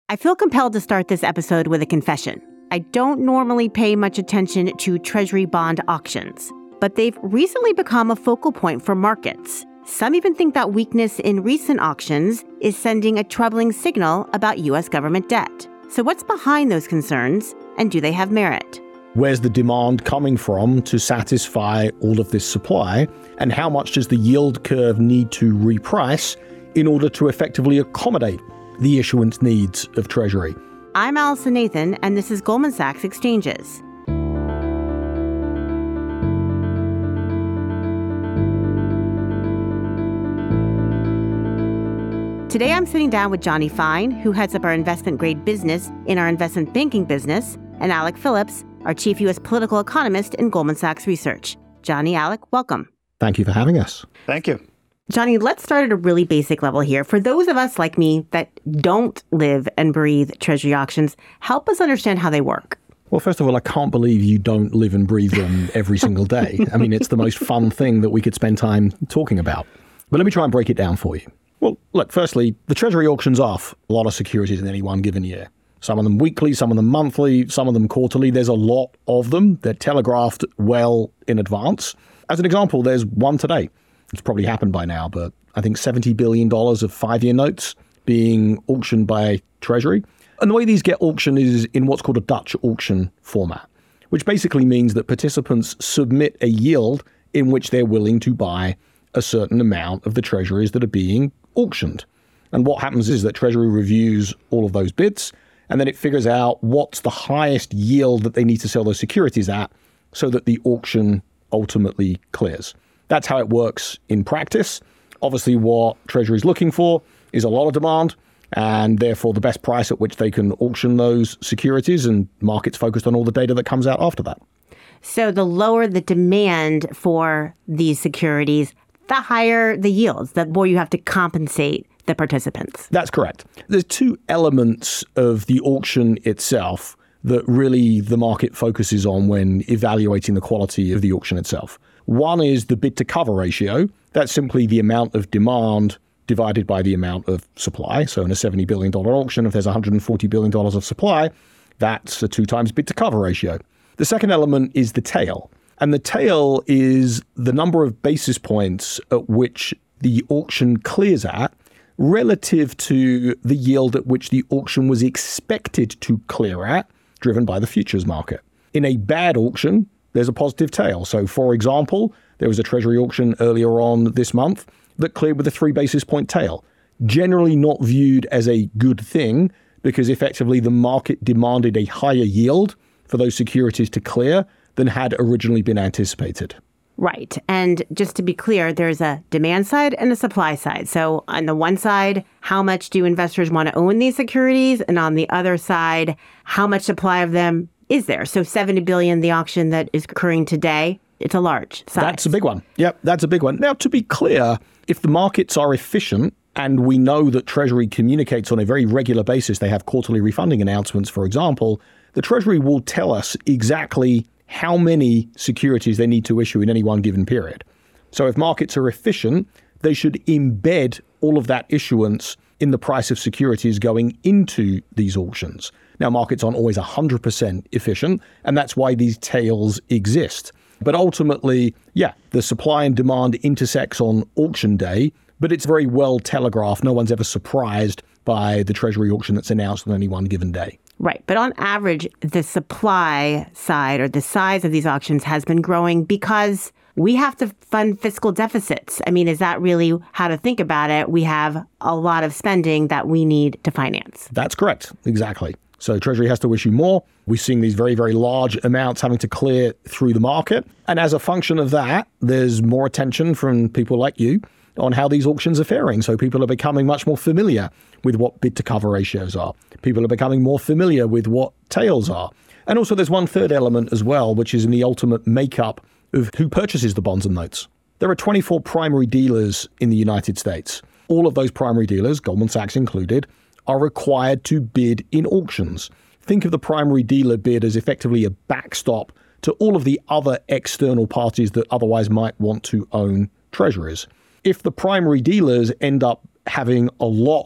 I feel compelled to start this episode with a confession. I don't normally pay much attention to Treasury bond auctions, but they've recently become a focal point for markets. Some even think that weakness in recent auctions is sending a troubling signal about U.S. government debt. So what's behind those concerns, and do they have merit? Where's the demand coming from to satisfy all of this supply, and how much does the yield curve need to reprice in order to effectively accommodate the issuance needs of Treasury? I'm Allison Nathan, and this is Goldman Sachs Exchanges. Today, I'm sitting down with Johnny Fine, who heads up our investment grade business in our investment banking business, and Alec Phillips, our chief U.S. political economist in Goldman Sachs Research. Johnny, Alec, welcome. Thank you for having us. Thank you. Johnny, let's start at a really basic level here. For those of us like me that don't live and breathe Treasury auctions, help us understand how they work. Well, first of all, I can't believe you don't live and breathe them every single day. I mean, it's the most fun thing that we could spend time talking about. But let me try and break it down for you. Well, look, firstly, the Treasury auctions off a lot of securities in any one given year. Some of them weekly, some of them monthly, some of them quarterly. There's a lot of them. They're telegraphed well in advance. As an example, there's one today. It's probably happened by now, but I think $70 billion of 5-year notes being auctioned by Treasury. And the way these get auctioned is in what's called a Dutch auction format, which basically means that participants submit a yield in which they're willing to buy a certain amount of the treasuries that are being auctioned. And what happens is that Treasury reviews all of those bids, and then it figures out what's the highest yield that they need to sell those securities at so that the auction ultimately clears. That's how it works in practice. Obviously, what Treasury is looking for is a lot of demand, and therefore the best price at which they can auction those securities, and markets focused on all the data that comes out after that. So the lower the demand for these securities, the higher the yields, the more you have to compensate the participants. That's correct. There's two elements of the auction itself that really the market focuses on when evaluating the quality of the auction itself. One is the bid to cover ratio. That's simply the amount of demand divided by the amount of supply. So in a $70 billion auction, if there's $140 billion of supply, that's a 2 times bid to cover ratio. The second element is the tail. And the tail is the number of basis points at which the auction clears at relative to the yield at which the auction was expected to clear at, driven by the futures market. In a bad auction, there's a positive tail. So, for example, there was a Treasury auction earlier on this month that cleared with a 3 basis point tail. Generally not viewed as a good thing because effectively the market demanded a higher yield for those securities to clear than had originally been anticipated. Right. And just to be clear, there's a demand side and a supply side. So on the one side, how much do investors want to own these securities? And on the other side, how much supply of them is there? So $70 billion, the auction that is occurring today, it's a large size. That's a big one. Yep, that's a big one. Now, to be clear, if the markets are efficient, and we know that Treasury communicates on a very regular basis, they have quarterly refunding announcements, for example, the Treasury will tell us exactly how many securities they need to issue in any one given period. So if markets are efficient, they should embed all of that issuance in the price of securities going into these auctions. Now, markets aren't always 100% efficient, and that's why these tails exist. But ultimately, the supply and demand intersects on auction day, but it's very well telegraphed. No one's ever surprised by the Treasury auction that's announced on any one given day. Right. But on average, the supply side or the size of these auctions has been growing because we have to fund fiscal deficits. I mean, is that really how to think about it? We have a lot of spending that we need to finance. That's correct. Exactly. So Treasury has to issue more. We're seeing these very, very large amounts having to clear through the market. And as a function of that, there's more attention from people like you on how these auctions are faring. So people are becoming much more familiar with what bid to cover ratios are. People are becoming more familiar with what tails are. And also there's one third element as well, which is in the ultimate makeup of who purchases the bonds and notes. There are 24 primary dealers in the United States. All of those primary dealers, Goldman Sachs included, are required to bid in auctions. Think of the primary dealer bid as effectively a backstop to all of the other external parties that otherwise might want to own treasuries. If the primary dealers end up having a lot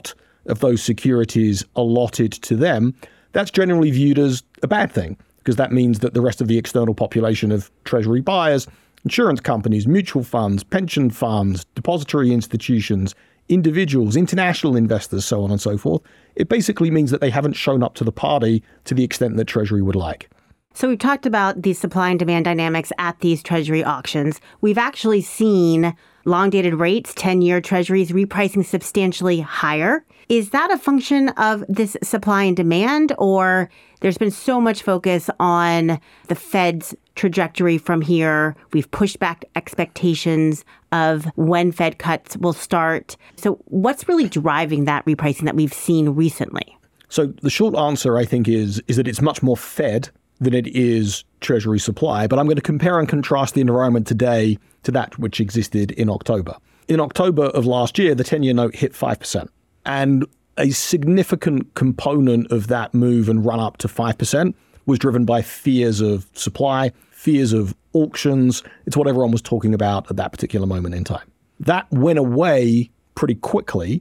of those securities allotted to them, that's generally viewed as a bad thing, because that means that the rest of the external population of Treasury buyers, insurance companies, mutual funds, pension funds, depository institutions, individuals, international investors, so on and so forth, it basically means that they haven't shown up to the party to the extent that Treasury would like. So we've talked about the supply and demand dynamics at these Treasury auctions. We've actually seen long-dated rates, 10-year Treasuries repricing substantially higher. Is that a function of this supply and demand, or there's been so much focus on the Fed's trajectory from here? We've pushed back expectations of when Fed cuts will start. So what's really driving that repricing that we've seen recently? So the short answer, I think, is that it's much more Fed than it is Treasury supply. But I'm going to compare and contrast the environment today to that which existed in October. In October of last year, the 10-year note hit 5%. And a significant component of that move and run up to 5% was driven by fears of supply, fears of auctions. It's what everyone was talking about at that particular moment in time. That went away pretty quickly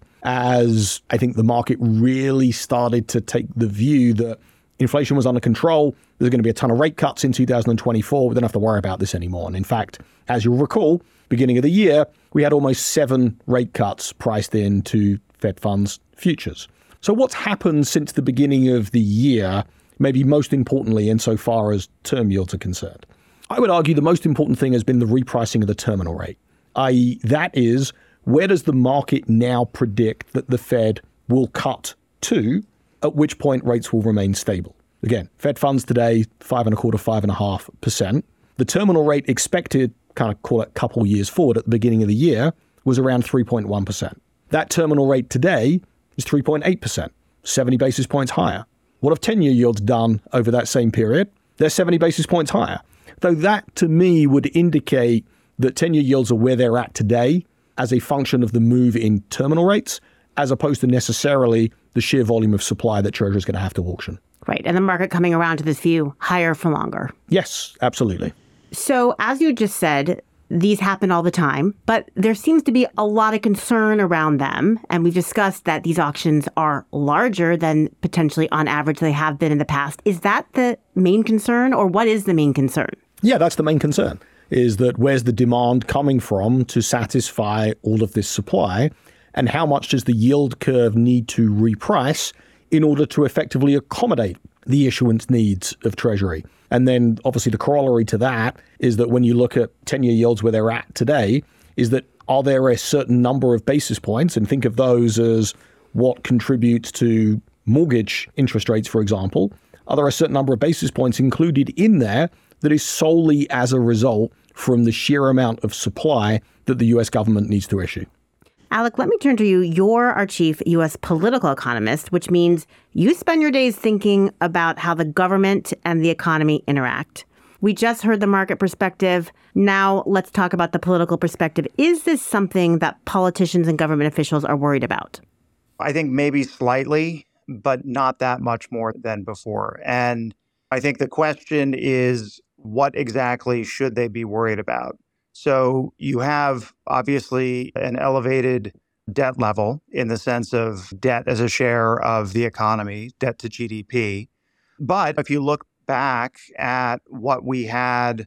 as I think the market really started to take the view that inflation was under control. There's going to be a ton of rate cuts in 2024. We don't have to worry about this anymore. And in fact, as you'll recall, beginning of the year, we had almost 7 rate cuts priced into Fed funds futures. So what's happened since the beginning of the year, maybe most importantly insofar as term yields are concerned? I would argue the most important thing has been the repricing of the terminal rate, i.e. that is, where does the market now predict that the Fed will cut to, at which point rates will remain stable? Again, Fed funds today, 5.25%, 5.5%. The terminal rate expected, kind of call it a couple years forward at the beginning of the year, was around 3.1%. That terminal rate today is 3.8%, 70 basis points higher. What have 10-year yields done over that same period? They're 70 basis points higher. Though that, to me, would indicate that 10-year yields are where they're at today as a function of the move in terminal rates, as opposed to necessarily the sheer volume of supply that Treasury is going to have to auction. Right. And the market coming around to this view, higher for longer. Yes, absolutely. So as you just said, these happen all the time, but there seems to be a lot of concern around them. And we've discussed that these auctions are larger than potentially on average they have been in the past. Is that the main concern, or what is the main concern? Yeah, that's the main concern, is that where's the demand coming from to satisfy all of this supply, and how much does the yield curve need to reprice in order to effectively accommodate the issuance needs of Treasury? And then obviously the corollary to that is that when you look at 10-year yields where they're at today, is that are there a certain number of basis points, and think of those as what contributes to mortgage interest rates, for example, are there a certain number of basis points included in there that is solely as a result from the sheer amount of supply that the US government needs to issue? Alec, let me turn to you. You're our chief U.S. political economist, which means you spend your days thinking about how the government and the economy interact. We just heard the market perspective. Now let's talk about the political perspective. Is this something that politicians and government officials are worried about? I think maybe slightly, but not that much more than before. And I think the question is, what exactly should they be worried about? So you have obviously an elevated debt level in the sense of debt as a share of the economy, debt to GDP. But if you look back at what we had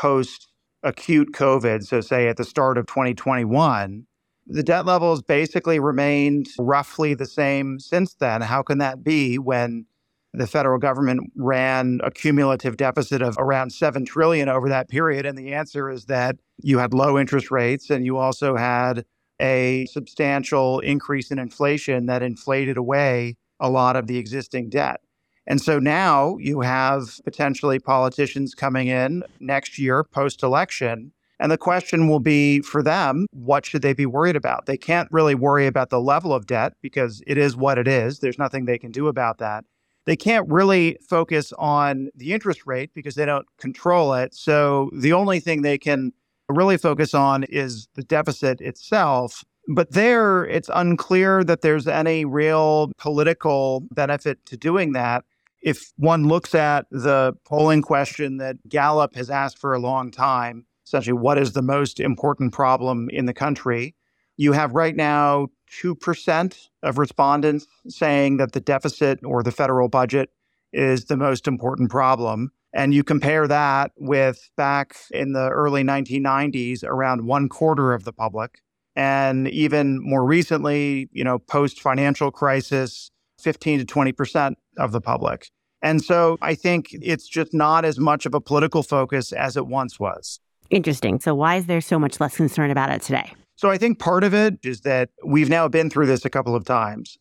post-acute COVID, so say at the start of 2021, the debt levels basically remained roughly the same since then. How can that be when the federal government ran a cumulative deficit of around $7 trillion over that period? And the answer is that you had low interest rates and you also had a substantial increase in inflation that inflated away a lot of the existing debt. And so now you have potentially politicians coming in next year post-election. And the question will be for them, what should they be worried about? They can't really worry about the level of debt because it is what it is. There's nothing they can do about that. They can't really focus on the interest rate because they don't control it. So the only thing they can really focus on is the deficit itself. But there, it's unclear that there's any real political benefit to doing that. If one looks at the polling question that Gallup has asked for a long time, essentially, what is the most important problem in the country? You have right now 2% of respondents saying that the deficit or the federal budget is the most important problem. And you compare that with back in the early 1990s, around 1/4 of the public. And even more recently, post-financial crisis, 15 to 20% of the public. And so I think it's just not as much of a political focus as it once was. Interesting. So why is there so much less concern about it today? So I think part of it is that we've now been through this a couple of times.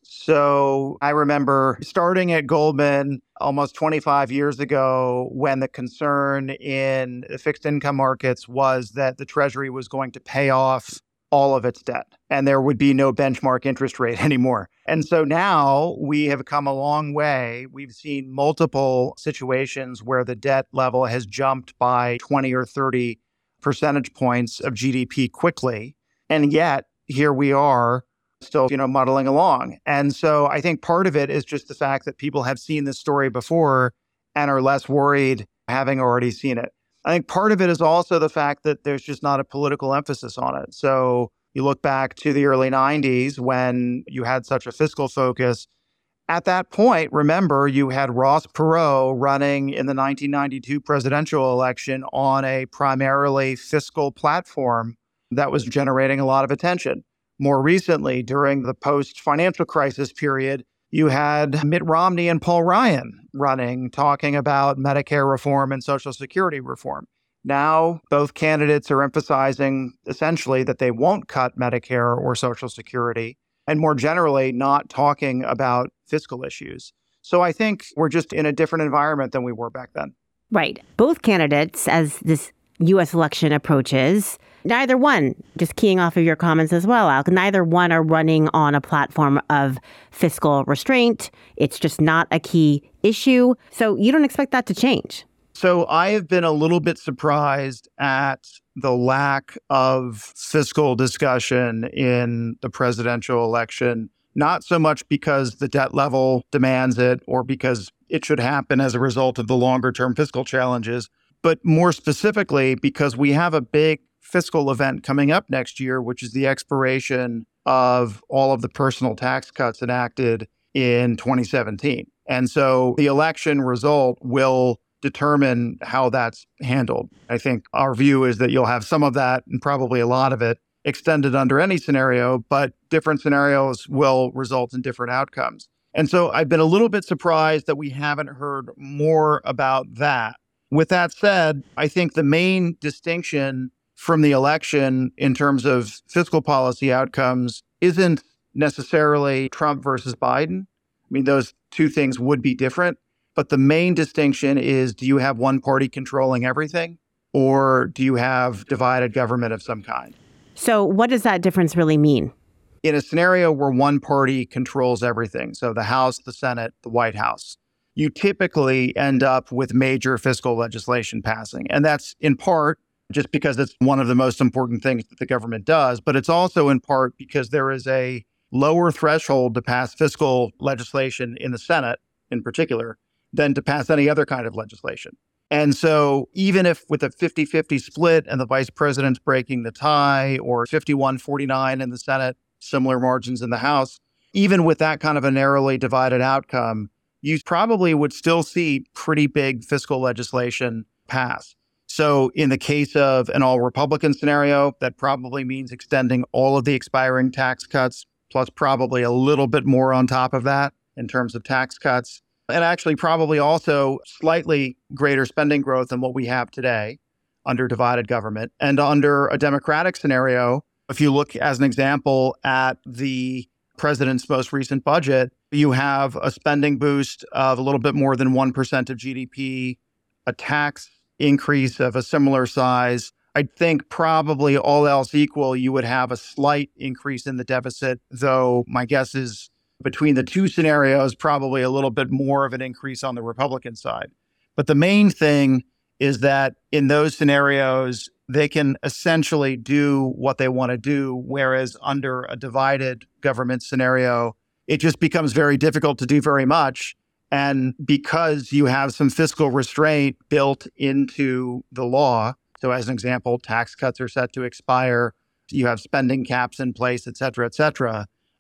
So I remember starting at Goldman almost 25 years ago when the concern in the fixed income markets was that the Treasury was going to pay off all of its debt and there would be no benchmark interest rate anymore. And so now we have come a long way. We've seen multiple situations where the debt level has jumped by 20 or 30 percentage points of GDP quickly. And yet, here we are still, muddling along. And so I think part of it is just the fact that people have seen this story before and are less worried having already seen it. I think part of it is also the fact that there's just not a political emphasis on it. So you look back to the early 90s when you had such a fiscal focus. At that point, remember, you had Ross Perot running in the 1992 presidential election on a primarily fiscal platform that was generating a lot of attention. More recently, during the post-financial crisis period, you had Mitt Romney and Paul Ryan running, talking about Medicare reform and Social Security reform. Now, both candidates are emphasizing essentially that they won't cut Medicare or Social Security, and more generally, not talking about fiscal issues. So I think we're just in a different environment than we were back then. Right. Both candidates, as this U.S. election approaches, neither one, just keying off of your comments as well, Al, neither one are running on a platform of fiscal restraint. It's just not a key issue. So you don't expect that to change. So I have been a little bit surprised at the lack of fiscal discussion in the presidential election, not so much because the debt level demands it or because it should happen as a result of the longer term fiscal challenges, but more specifically because we have a big fiscal event coming up next year, which is the expiration of all of the personal tax cuts enacted in 2017. And so the election result will determine how that's handled. I think our view is that you'll have some of that and probably a lot of it extended under any scenario, but different scenarios will result in different outcomes. And so I've been a little bit surprised that we haven't heard more about that. With that said, I think the main distinction from the election in terms of fiscal policy outcomes isn't necessarily Trump versus Biden. I mean, those two things would be different. But the main distinction is, do you have one party controlling everything or do you have divided government of some kind? So what does that difference really mean? In a scenario where one party controls everything, so the House, the Senate, the White House, you typically end up with major fiscal legislation passing. And that's in part just because it's one of the most important things that the government does, but it's also in part because there is a lower threshold to pass fiscal legislation in the Senate in particular than to pass any other kind of legislation. And so even if with a 50-50 split and the vice president's breaking the tie or 51-49 in the Senate, similar margins in the House, even with that kind of a narrowly divided outcome, you probably would still see pretty big fiscal legislation pass. So in the case of an all-Republican scenario, that probably means extending all of the expiring tax cuts, plus probably a little bit more on top of that in terms of tax cuts. And actually probably also slightly greater spending growth than what we have today under divided government. And under a Democratic scenario, if you look as an example at the president's most recent budget, you have a spending boost of a little bit more than 1% of GDP, a tax increase of a similar size. I think probably all else equal, you would have a slight increase in the deficit, though my guess is between the two scenarios, probably a little bit more of an increase on the Republican side. But the main thing is that in those scenarios, they can essentially do what they want to do, whereas under a divided government scenario, it just becomes very difficult to do very much. And because you have some fiscal restraint built into the law, so as an example, tax cuts are set to expire, you have spending caps in place, et cetera,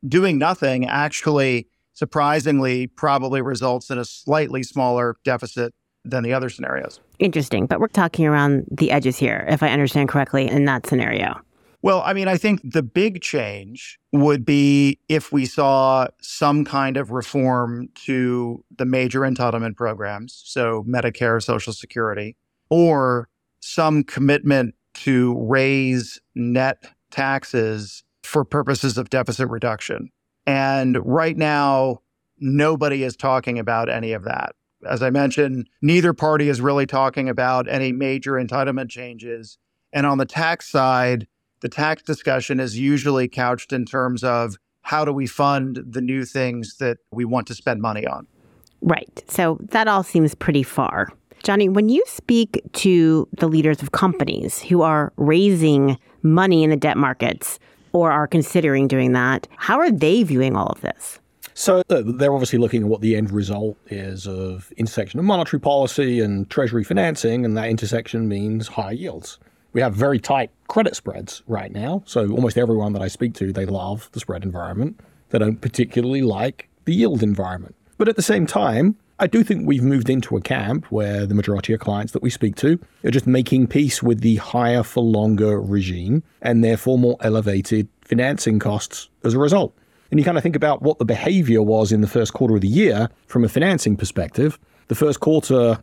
doing nothing actually, surprisingly, probably results in a slightly smaller deficit than the other scenarios. Interesting. But we're talking around the edges here, if I understand correctly, in that scenario. Well, I mean, I think the big change would be if we saw some kind of reform to the major entitlement programs, so Medicare, Social Security, or some commitment to raise net taxes for purposes of deficit reduction. And right now, nobody is talking about any of that. As I mentioned, neither party is really talking about any major entitlement changes. And on the tax side, the tax discussion is usually couched in terms of how do we fund the new things that we want to spend money on. Right. So that all seems pretty far. Johnny, when you speak to the leaders of companies who are raising money in the debt markets or are considering doing that, how are they viewing all of this? So they're obviously looking at what the end result is of intersection of monetary policy and treasury financing, and that intersection means higher yields. We have very tight credit spreads right now. So almost everyone that I speak to, they love the spread environment. They don't particularly like the yield environment. But at the same time, I do think we've moved into a camp where the majority of clients that we speak to are just making peace with the higher for longer regime and therefore more elevated financing costs as a result. And you kind of think about what the behavior was in the first quarter of the year from a financing perspective. The first quarter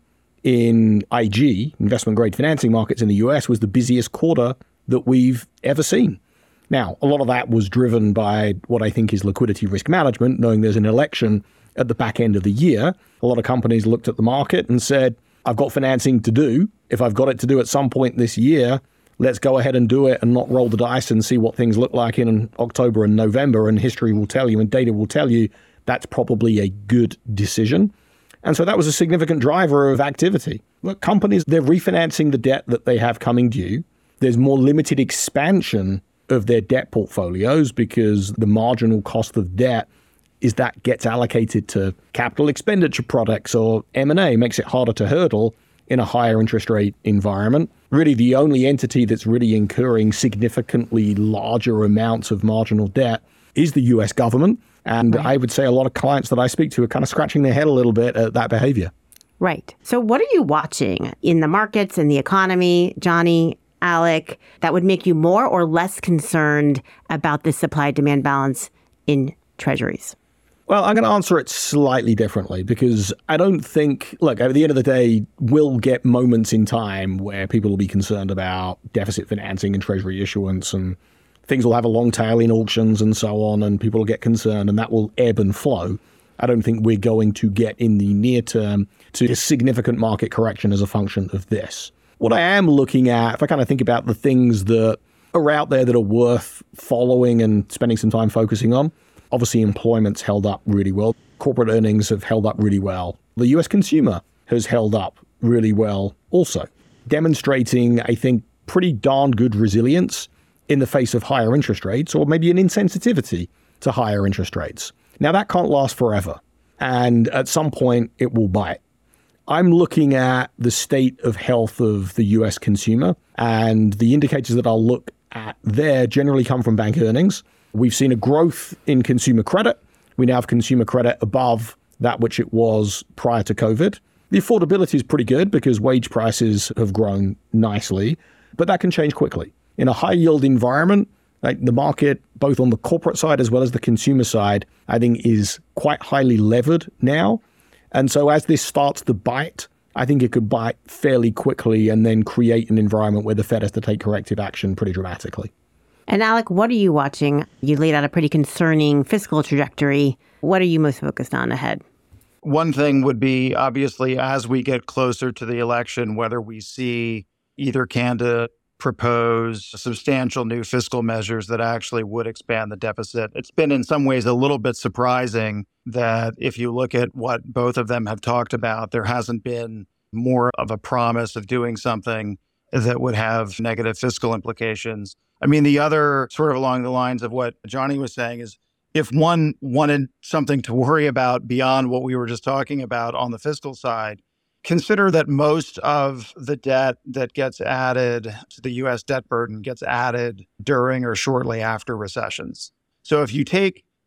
in IG, investment grade financing markets in the US, was the busiest quarter that we've ever seen. Now, a lot of that was driven by what I think is liquidity risk management, knowing there's an election at the back end of the year. A lot of companies looked at the market and said, I've got financing to do. If I've got it to do at some point this year, let's go ahead and do it and not roll the dice and see what things look like in October and November. And history will tell you and data will tell you that's probably a good decision. And so that was a significant driver of activity. Look, companies, they're refinancing the debt that they have coming due. There's more limited expansion of their debt portfolios because the marginal cost of debt is that gets allocated to capital expenditure products or M&A, makes it harder to hurdle in a higher interest rate environment. Really, the only entity that's really incurring significantly larger amounts of marginal debt is the US government. And I would say a lot of clients that I speak to are kind of scratching their head a little bit at that behavior. Right. So what are you watching in the markets and the economy, Johnny, Alec, that would make you more or less concerned about the supply-demand balance in treasuries? Well, I'm going to answer it slightly differently because I don't think, look, at the end of the day, we'll get moments in time where people will be concerned about deficit financing and treasury issuance, and things will have a long tail in auctions and so on, and people will get concerned, and that will ebb and flow. I don't think we're going to get in the near term to a significant market correction as a function of this. What I am looking at, if I kind of think about the things that are out there that are worth following and spending some time focusing on, obviously employment's held up really well. Corporate earnings have held up really well. The US consumer has held up really well also, demonstrating, I think, pretty darn good resilience in the face of higher interest rates, or maybe an insensitivity to higher interest rates. Now, that can't last forever, and at some point it will bite. I'm looking at the state of health of the US consumer, and the indicators that I'll look at there generally come from bank earnings. We've seen a growth in consumer credit. We now have consumer credit above that which it was prior to COVID. The affordability is pretty good because wage prices have grown nicely, but that can change quickly. In a high yield environment, like the market, both on the corporate side as well as the consumer side, I think is quite highly levered now. And so as this starts to bite, I think it could bite fairly quickly and then create an environment where the Fed has to take corrective action pretty dramatically. And Alec, what are you watching? You laid out a pretty concerning fiscal trajectory. What are you most focused on ahead? One thing would be, obviously, as we get closer to the election, whether we see either candidate propose substantial new fiscal measures that actually would expand the deficit. It's been in some ways a little bit surprising that if you look at what both of them have talked about, there hasn't been more of a promise of doing something that would have negative fiscal implications. I mean, the other sort of along the lines of what Johnny was saying is if one wanted something to worry about beyond what we were just talking about on the fiscal side, consider that most of the debt that gets added to the U.S. debt burden gets added during or shortly after recessions. So if you take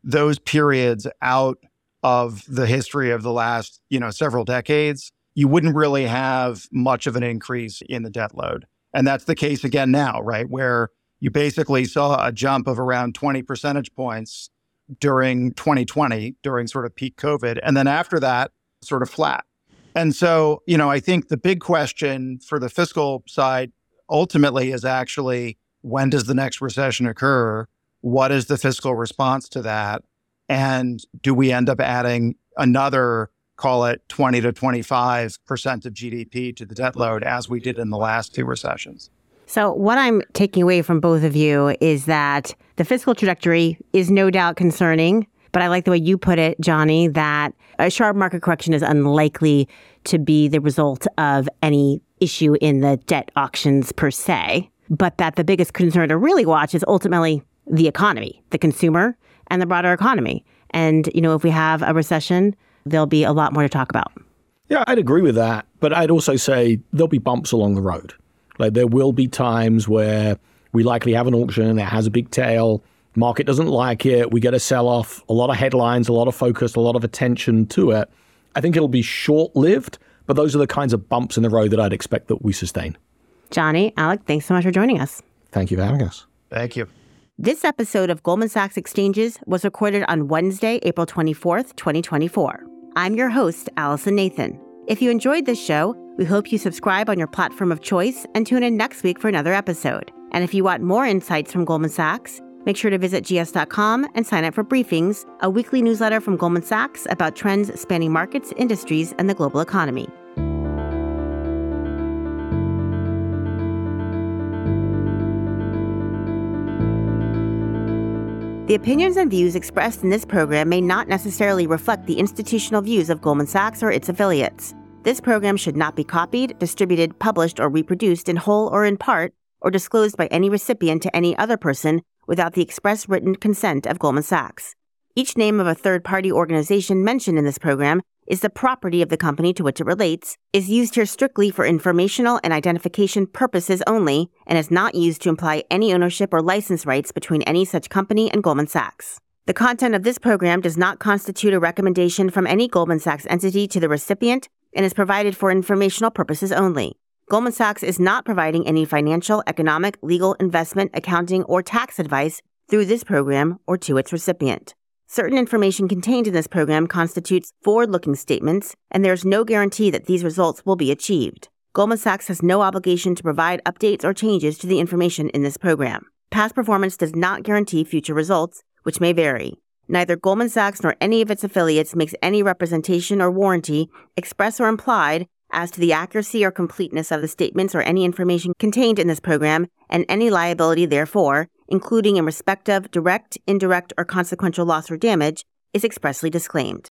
those periods out of the history of the last, several decades, you wouldn't really have much of an increase in the debt load. And that's the case again now, right? Where you basically saw a jump of around 20 percentage points during 2020, during sort of peak COVID. And then after that, sort of flat. And so, I think the big question for the fiscal side ultimately is actually, when does the next recession occur? What is the fiscal response to that? And do we end up adding another, call it 20 to 25% of GDP to the debt load as we did in the last two recessions? So what I'm taking away from both of you is that the fiscal trajectory is no doubt concerning, but I like the way you put it, Johnny, that a sharp market correction is unlikely to be the result of any issue in the debt auctions per se, but that the biggest concern to really watch is ultimately the economy, the consumer, and the broader economy. And, if we have a recession, there'll be a lot more to talk about. Yeah, I'd agree with that. But I'd also say there'll be bumps along the road. Like there will be times where we likely have an auction that has a big tail, market doesn't like it, we get a sell-off, a lot of headlines, a lot of focus, a lot of attention to it. I think it'll be short-lived, but those are the kinds of bumps in the road that I'd expect that we sustain. Johnny, Alec, thanks so much for joining us. Thank you for having us. Thank you. This episode of Goldman Sachs Exchanges was recorded on Wednesday, April 24th, 2024. I'm your host, Allison Nathan. If you enjoyed this show, we hope you subscribe on your platform of choice and tune in next week for another episode. And if you want more insights from Goldman Sachs, make sure to visit gs.com and sign up for Briefings, a weekly newsletter from Goldman Sachs about trends spanning markets, industries, and the global economy. The opinions and views expressed in this program may not necessarily reflect the institutional views of Goldman Sachs or its affiliates. This program should not be copied, distributed, published, or reproduced in whole or in part, or disclosed by any recipient to any other person without the express written consent of Goldman Sachs. Each name of a third-party organization mentioned in this program is the property of the company to which it relates, is used here strictly for informational and identification purposes only, and is not used to imply any ownership or license rights between any such company and Goldman Sachs. The content of this program does not constitute a recommendation from any Goldman Sachs entity to the recipient and is provided for informational purposes only. Goldman Sachs is not providing any financial, economic, legal, investment, accounting, or tax advice through this program or to its recipient. Certain information contained in this program constitutes forward-looking statements, and there is no guarantee that these results will be achieved. Goldman Sachs has no obligation to provide updates or changes to the information in this program. Past performance does not guarantee future results, which may vary. Neither Goldman Sachs nor any of its affiliates makes any representation or warranty, express or implied, as to the accuracy or completeness of the statements or any information contained in this program, and any liability therefore, including in respect of direct, indirect, or consequential loss or damage, is expressly disclaimed.